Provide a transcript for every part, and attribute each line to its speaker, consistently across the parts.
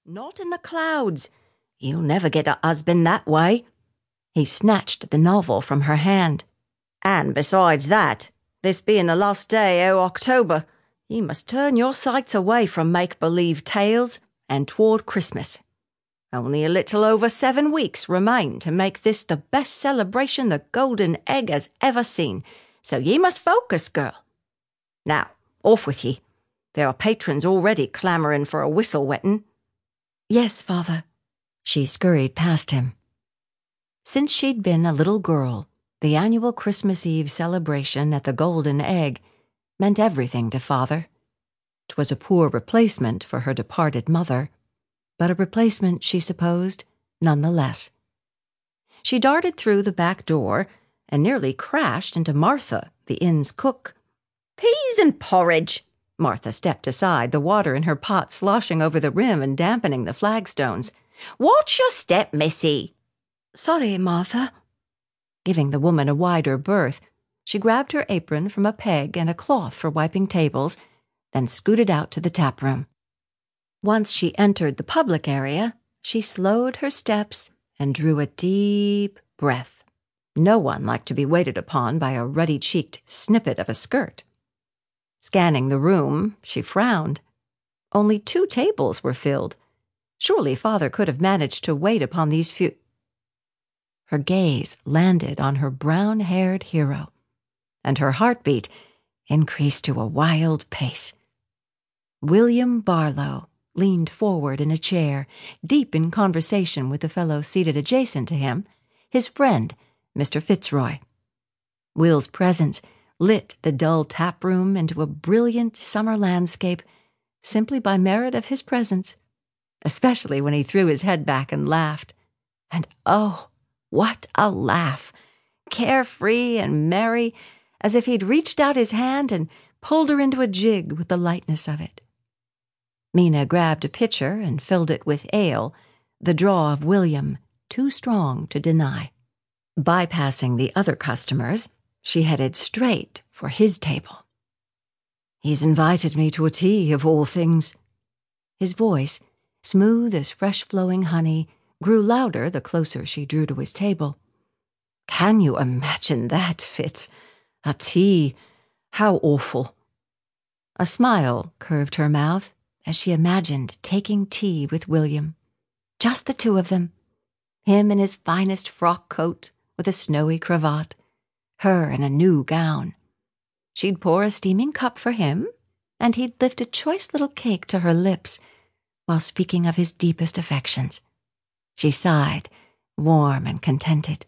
Speaker 1: Not in the clouds. You'll never get a husband that way. He snatched the novel from her hand. And besides that, this being the last day o' October, you must turn your sights away from make-believe tales and toward Christmas. Only a little over 7 weeks remain to make this the best celebration the Golden Egg has ever seen, so ye must focus, girl. Now, off with ye. There are patrons already clamouring for a whistle wetting.
Speaker 2: Yes, Father. She scurried past him. Since she'd been a little girl, the annual Christmas Eve celebration at the Golden Egg meant everything to Father. 'Twas a poor replacement for her departed mother, but a replacement, she supposed, none the less. She darted through the back door and nearly crashed into Martha, the inn's cook.
Speaker 1: Peas and porridge!
Speaker 2: Martha stepped aside, the water in her pot sloshing over the rim and dampening the flagstones.
Speaker 1: Watch your step, missy.
Speaker 2: Sorry, Martha. Giving the woman a wider berth, she grabbed her apron from a peg and a cloth for wiping tables, then scooted out to the tap room. Once she entered the public area, she slowed her steps and drew a deep breath. No one liked to be waited upon by a ruddy-cheeked snippet of a skirt. Scanning the room, she frowned. Only 2 tables were filled. Surely Father could have managed to wait upon these few. Her gaze landed on her brown-haired hero, and her heartbeat increased to a wild pace. William Barlow leaned forward in a chair, deep in conversation with the fellow seated adjacent to him, his friend, Mr. Fitzroy. Will's presence lit the dull tap room into a brilliant summer landscape simply by merit of his presence, especially when he threw his head back and laughed. And oh, what a laugh! Carefree and merry, as if he'd reached out his hand and pulled her into a jig with the lightness of it. Mina grabbed a pitcher and filled it with ale, the draw of William too strong to deny. Bypassing the other customers, she headed straight for his table. He's invited me to a tea, of all things. His voice, smooth as fresh-flowing honey, grew louder the closer she drew to his table. Can you imagine that, Fitz? A tea? How awful. A smile curved her mouth as she imagined taking tea with William. Just the 2 of them. Him in his finest frock coat with a snowy cravat, her in a new gown. She'd pour a steaming cup for him, and he'd lift a choice little cake to her lips while speaking of his deepest affections. She sighed, warm and contented.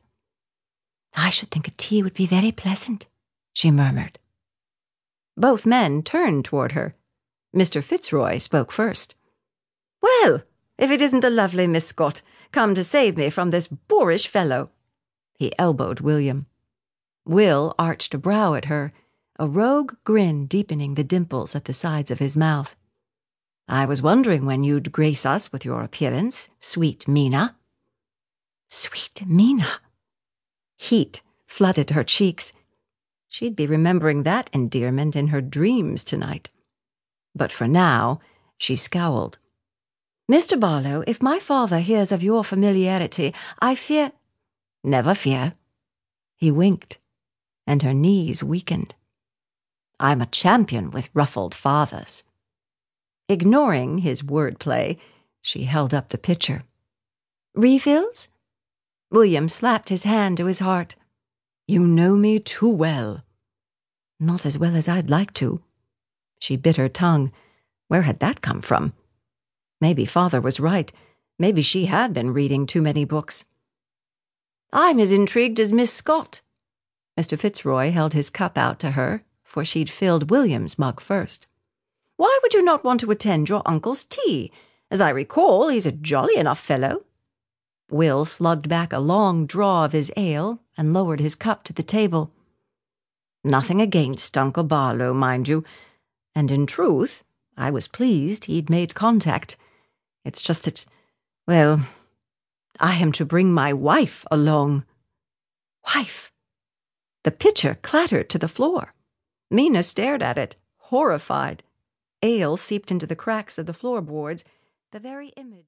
Speaker 2: I should think a tea would be very pleasant, she murmured. Both men turned toward her. Mr. Fitzroy spoke first.
Speaker 1: Well, if it isn't the lovely Miss Scott, come to save me from this boorish fellow.
Speaker 2: He elbowed William. Will arched a brow at her, a rogue grin deepening the dimples at the sides of his mouth. I was wondering when you'd grace us with your appearance, sweet Mina. Sweet Mina. Heat flooded her cheeks. She'd be remembering that endearment in her dreams tonight. But for now, she scowled. Mr. Barlow, if my father hears of your familiarity, I fear— Never fear. He winked, and her knees weakened. I'm a champion with ruffled fathers. Ignoring his wordplay, she held up the pitcher. Refills? William slapped his hand to his heart. You know me too well. Not as well as I'd like to. She bit her tongue. Where had that come from? Maybe Father was right. Maybe she had been reading too many books. I'm as intrigued as Miss Scott. Mr. Fitzroy held his cup out to her, for she'd filled William's mug first. Why would you not want to attend your uncle's tea? As I recall, he's a jolly enough fellow. Will slugged back a long draw of his ale and lowered his cup to the table. Nothing against Uncle Barlow, mind you, and in truth, I was pleased he'd made contact. It's just that, well, I am to bring my wife along. Wife? The pitcher clattered to the floor. Mina stared at it, horrified. Ale seeped into the cracks of the floorboards, the very image